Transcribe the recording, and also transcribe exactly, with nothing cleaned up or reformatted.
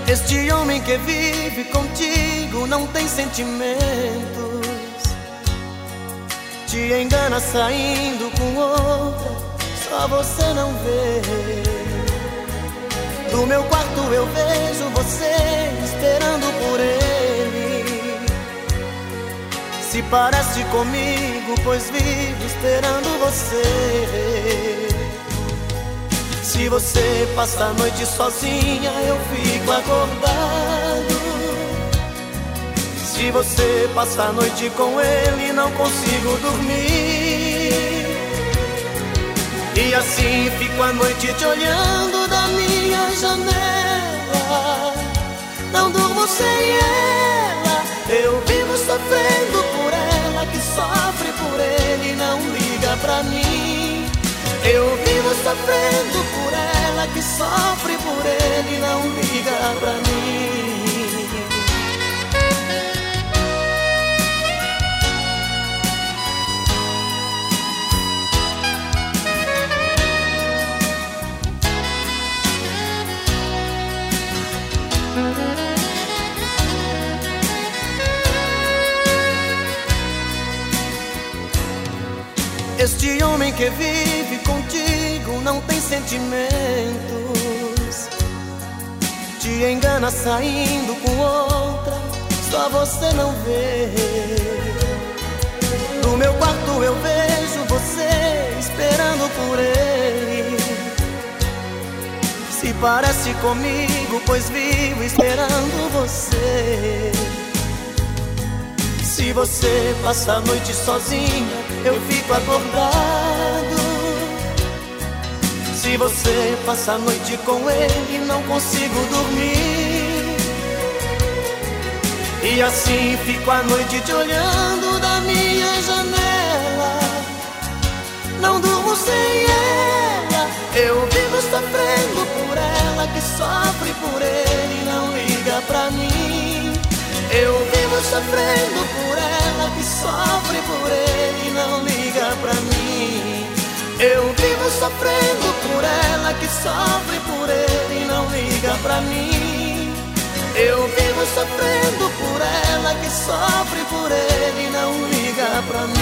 Este homem que vive contigo não tem sentimentos, te engana saindo com outra, só você não vê. Do meu quarto eu vejo você esperando por ele. Se parece comigo, pois vivo esperando você. Se você passa a noite sozinha, eu fico acordado. Se você passa a noite com ele, não consigo dormir. E assim fico a noite te olhando da minha janela. Não durmo sem ela, eu vivo sofrendo por ela, que sofre por ele e não liga pra mim. Eu vivo sofrendo por ela, que sofre por ele e não liga pra mim. Este homem que vive contigo não tem sentimentos, te engana saindo com outra, só você não vê. No meu quarto eu vejo você esperando por ele. Se parece comigo, pois vivo esperando você. Se você passa a noite sozinha, eu fico acordado. Se você passa a noite com ele, não consigo dormir. E assim fico a noite te olhando da minha janela. Não durmo sem ela, eu vivo sofrendo por ela, que sofre por ele e não liga pra mim. Eu vivo sofrendo por ela, que sofre por ele e não liga pra mim. Eu vivo sofrendo por ela, que sofre por ele e não liga pra mim. Eu vivo sofrendo por ela, que sofre por ele e não liga pra mim.